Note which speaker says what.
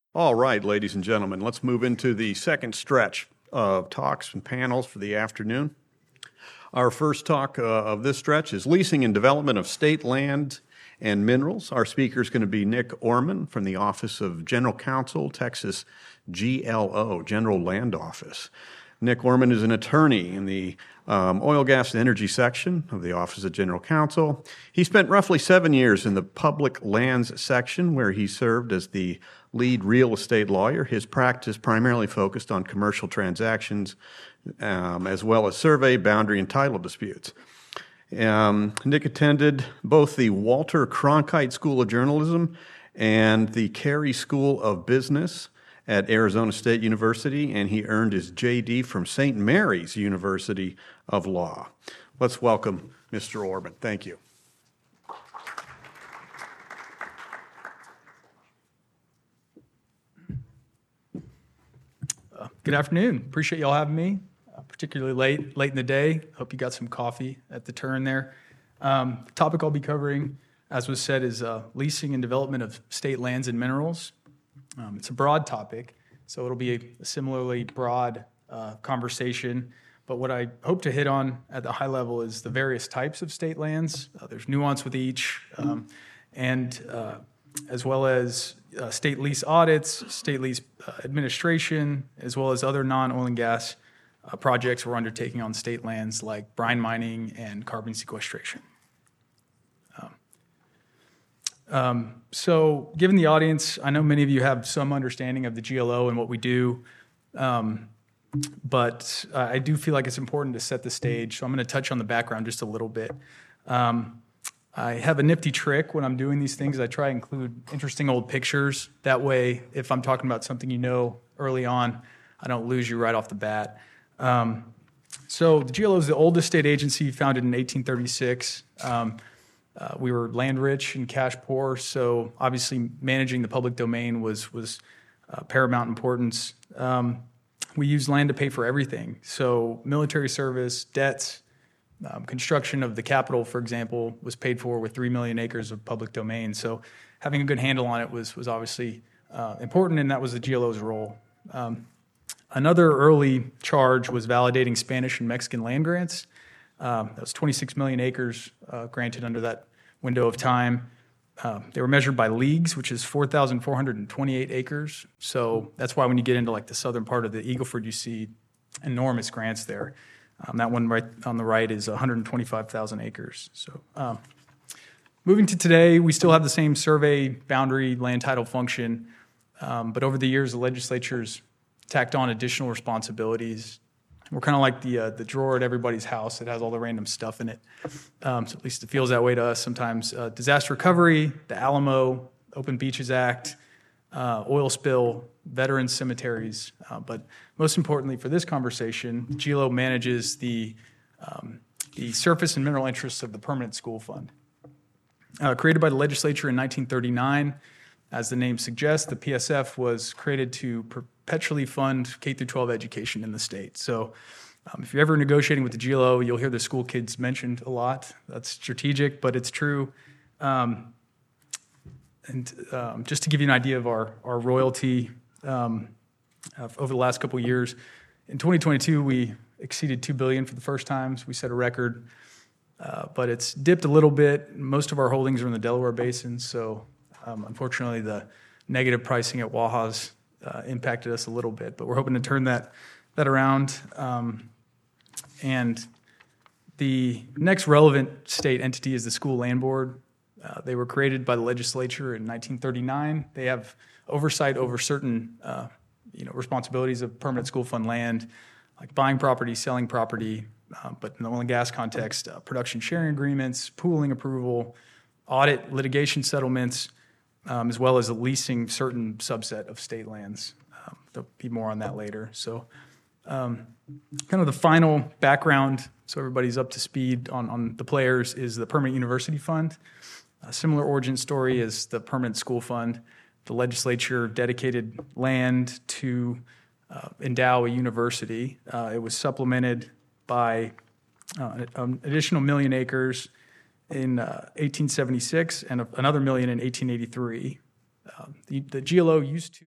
Speaker 1: All right, ladies and gentlemen, let's move into the second stretch of talks and panels for the afternoon. Our first talk of this stretch is leasing and development of state land and minerals. Our speaker is going to be Nick Orman from the Office of General Counsel, Texas GLO, General Land Office. Nick Orman is an attorney in the oil, gas, and energy section of the Office of General Counsel. He spent roughly 7 years in the public lands section, where he served as the lead real estate lawyer. His practice primarily focused on commercial transactions, as well as survey, boundary, and title disputes. Nick attended both the Walter Cronkite School of Journalism and the Carey School of Business at Arizona State University, and he earned his JD from St. Mary's University of Law. Let's welcome Mr. Orman. Thank you.
Speaker 2: Good afternoon. Appreciate y'all having me, particularly late in the day. Hope you got some coffee at the turn there. The topic I'll be covering, as was said, is leasing and development of state lands and minerals. It's a broad topic, so it'll be a similarly broad conversation. But what I hope to hit on at the high level is the various types of state lands. There's nuance with each, and as well as state lease audits, state lease administration, as well as other non-oil and gas projects we're undertaking on state lands like brine mining and carbon sequestration. So given the audience, I know many of you have some understanding of the GLO and what we do, but I do feel like it's important to set the stage, so I'm going to touch on the background just a little bit. I have a nifty trick when I'm doing these things. I try to include interesting old pictures. That way, if I'm talking about something you know early on, I don't lose you right off the bat. So the GLO is the oldest state agency, founded in 1836. We were land rich and cash poor, so obviously managing the public domain was paramount importance. We used land to pay for everything. So military service, debts, construction of the Capitol, for example, was paid for with 3 million acres of public domain. So having a good handle on it was obviously important, and that was the GLO's role. Another early charge was validating Spanish and Mexican land grants. That was 26 million acres granted under that window of time. They were measured by leagues, which is 4,428 acres. So that's why when you get into like the southern part of the Eagle Ford, you see enormous grants there. That one right on the right is 125,000 acres. So moving to today, we still have the same survey, boundary, land title function, but over the years, the legislature's tacked on additional responsibilities. We're kind of like the drawer at everybody's house that has all the random stuff in it. So at least it feels that way to us sometimes. Disaster recovery, the Alamo, Open Beaches Act, oil spill, veteran cemeteries. But most importantly for this conversation, GLO manages the surface and mineral interests of the Permanent School Fund. Created by the legislature in 1939, as the name suggests, the PSF was created to perpetually fund K-12 education in the state. So if you're ever negotiating with the GLO, you'll hear the school kids mentioned a lot. That's strategic, but it's true. Just to give you an idea of our royalty over the last couple of years, in 2022, we exceeded $2 billion for the first time. So we set a record, but it's dipped a little bit. Most of our holdings are in the Delaware Basin, so unfortunately, the negative pricing at Waha's impacted us a little bit, but we're hoping to turn that around. And the next relevant state entity is the School Land Board. They were created by the legislature in 1939. They have oversight over certain responsibilities of permanent school fund land, like buying property, selling property, but in the oil and gas context, production sharing agreements, pooling approval, audit, litigation settlements, as well as leasing certain subset of state lands. There'll be more on that later. So kind of the final background, so everybody's up to speed on the players, is the Permanent University Fund. A similar origin story is the Permanent School Fund. The legislature dedicated land to endow a university. It was supplemented by an additional 1 million acres in 1876 and another 1 million in 1883. The GLO used to